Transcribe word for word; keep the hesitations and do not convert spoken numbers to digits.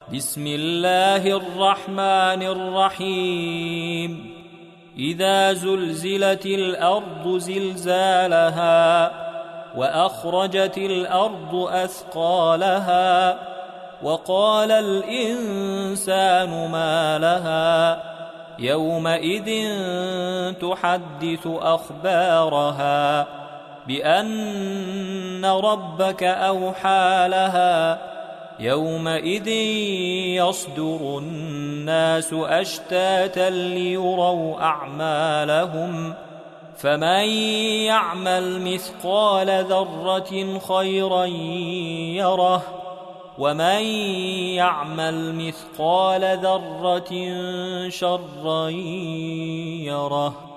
بسم الله الرحمن الرحيم إذا زلزلت الأرض زلزالها وأخرجت الأرض أثقالها وقال الإنسان ما لها يومئذ تحدث أخبارها بأن ربك أوحى لها يومئذ يصدر الناس أشتاتا ليروا أعمالهم فمن يعمل مثقال ذرة خيرا يره ومن يعمل مثقال ذرة شرا يره.